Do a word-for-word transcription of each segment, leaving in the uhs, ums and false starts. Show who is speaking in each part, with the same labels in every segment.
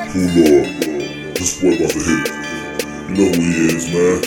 Speaker 1: Cool Lord, this boy about to hit. You know who he is, man.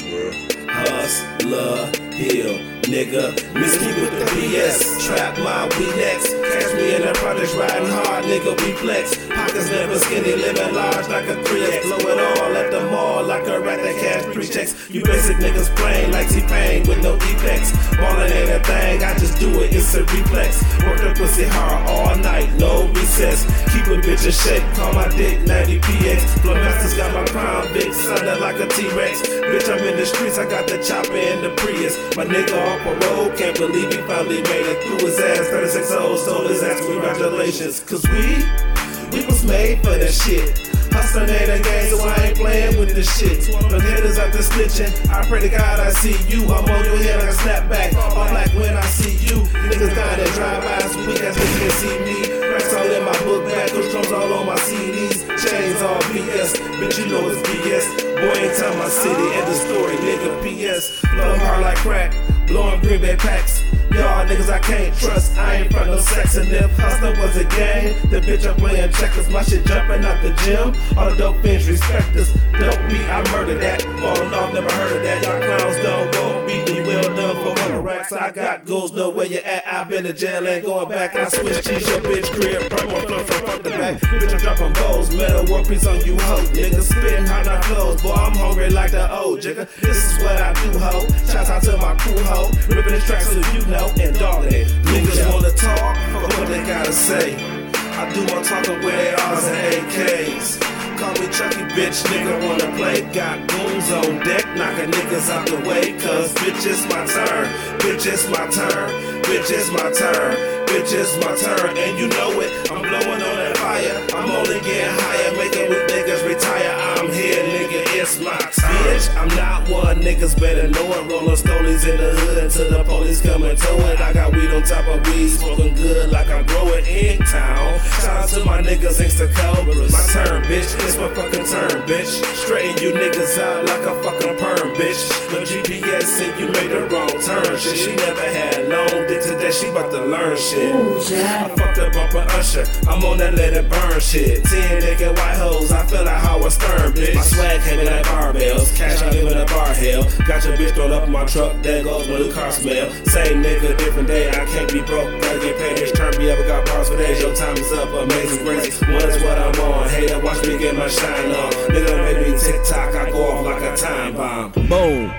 Speaker 2: Hustler, Hill, nigga. Miss me with the B S. Trap my we next. Catch me in the projects riding hard, nigga. We flex. Pockets never skinny, living large like a three X. Blow it all at the mall like a rat that cash three checks. You basic niggas plain like T-Pain with no defects. Ballin' ain't a thing, I just do it, it's a reflex. Work the pussy hard all night, no recess. Keep a bitch in shape, call my dick ninety P X. Flow Masters got my crown, big Sunday like a T-Rex. Bitch, I'm in the streets, I got the chopper and the Prius. My nigga on parole, can't believe he finally made it through his ass. thirty-six O's told his ass congratulations. Cause we, we was made for that shit. Hustling ain't a game, so I ain't playing with this shit. The haters out there snitching, I pray to God I see you. I'm on your head like a snapback, all black when I see you. Niggas down there drive-bys, weak ass niggas can't see me. Racks all in my book bag, those drums all on my C Ds. Chains all B S, bitch you know it's B S. Boy ain't tell my city, end the story, nigga P S. Blow hard like crack, blowing Green Bay packs. Y'all niggas I can't trust, I ain't from no sex. And if hustling was a game, the bitch I'm playing checkers. My shit jumping out the gym, all the dope fiends respect us. Dope beat, I murder that, falling off, never heard of that. Y'all clowns don't go beat me, well done for one racks. I got goals, know where you at, I been to jail, ain't going back. I switch cheese, your bitch crib, burn more flow from front to back. Bitch I'm dropping bowls, metal war piece on you hoe. Niggas spitting hot not clothes, boy I'm hungry like the old jigger. This is what I do ho, shouts out to my crew ho. Ripping this track so you know. And darling, niggas wanna talk, fuck what they gotta say. I do my talking with A Rs and A Ks. Call me Chucky, bitch, nigga wanna play. Got goons on deck, knocking niggas out the way. Cause bitch, it's my turn, bitch, it's my turn, bitch, it's my turn, bitch, it's my turn. And you know it, I'm blowing on that fire. I'm only getting higher, making weak niggas retire. I'm here, nigga, it's my turn. Bitch, I'm not one, niggas better know it. Rolling stolies in the hood until the police come and tow it. I got weed on top of weed, smoking good like I'm growing in town. Shout out to my niggas, Inkster Cobras. My turn, bitch, it's my fucking turn, bitch. Straighten you niggas out like a fucking perm, bitch. No G P S said you made the wrong turn, shit. She never had long dick today, she about to learn shit. I fucked up bumper Usher, I'm on that let it burn shit. Ten naked white hoes, I feel like Howard Stern, bitch. My swag heavy like barbells, cash out giving a bar hell. Got your bitch thrown up in my truck, there goes my new car smell. Same nigga, different day, I can't be broke, gotta get paid. This turn me up, I got bars for days. Your time is up, amazing grace. One's what I'm on, hater, watch me get my shine on. Nigga make me TikTok, I go off like a time bomb.
Speaker 3: Boom.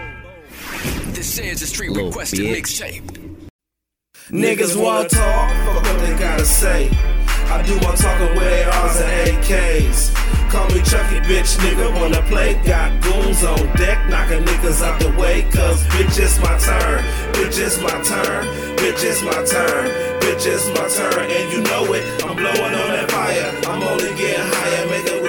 Speaker 4: This is a street requested mixtape.
Speaker 2: Niggas wanna talk, fuck what they gotta say. I do my talking with A Rs and A Ks. Call me Chucky, bitch, nigga wanna play. Got goons on deck, knocking niggas out the way. Cause bitch, it's my turn, bitch, it's my turn, bitch, it's my turn, bitch, it's my turn. And you know it, I'm blowing on that fire. I'm only getting higher, making